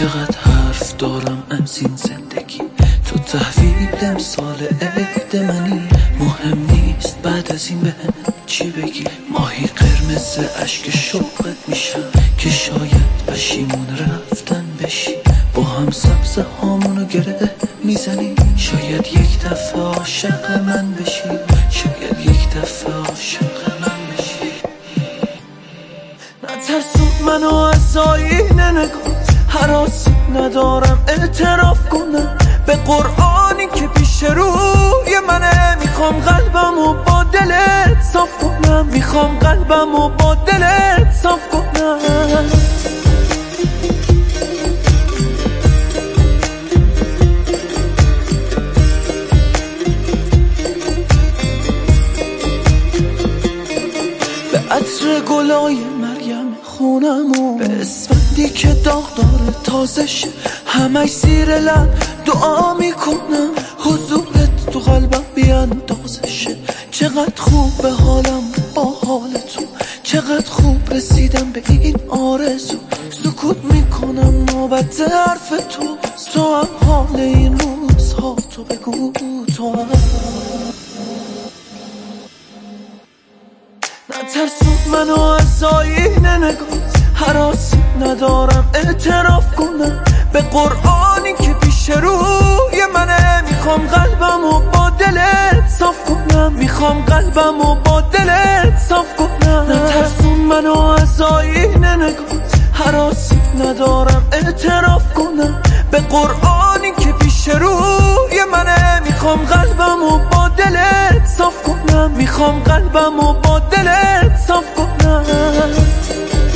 چقدر حرف دارم از این زندگی، تو تحویل امسال عید منی. مهم نیست بعد از این به چی بگی، ماهی قرمز عشق شوقت میشم که شاید پشیمون رفتن بشی. با هم سبز هامونو گره میزنی، شاید یک دفعه عاشق من بشی، شاید یک دفعه عاشق من بشی. نترسون منو از آینه نگاه، هراس ندارم اعتراف کنم به قرآنی که پیش روی منه. میخوام قلبمو با دلت صاف کنم، میخوام قلبمو با دلت صاف کنم. به عطر گلای مریم خونمو، به اسفندی که داغ داره تازه شه، همش زیر لب دعا میکنم حضورت تو قلبم بیاندازه شه. چقدر خوب به حالم با حال تو، چقدر خوب رسیدم به این آرزو. سکوت میکنم نوبت حرف تو هم حال این روزها، تو بگو تو هم. نترسون منو از آینه نگاه، هراس ندارم اعتراف کنم به قرآنی که پیش روی منه. میخوام قلبمو با دلت صاف کنم، میخوام قلبمو با دلت صاف کنم. نترسون منو از آینه نگاه، هراس ندارم اعتراف کنم به قرآنی که پیش روی منه. میخوام قلبمو با دلت صاف کنم، میخوام قلبمو با دلت صاف کنم.